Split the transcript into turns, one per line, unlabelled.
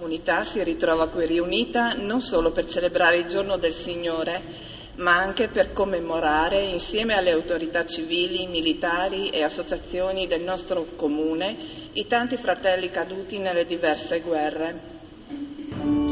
comunità si ritrova qui riunita non solo per celebrare il giorno del Signore, ma anche per commemorare, insieme alle autorità civili, militari e associazioni del nostro comune, i tanti fratelli caduti nelle diverse guerre.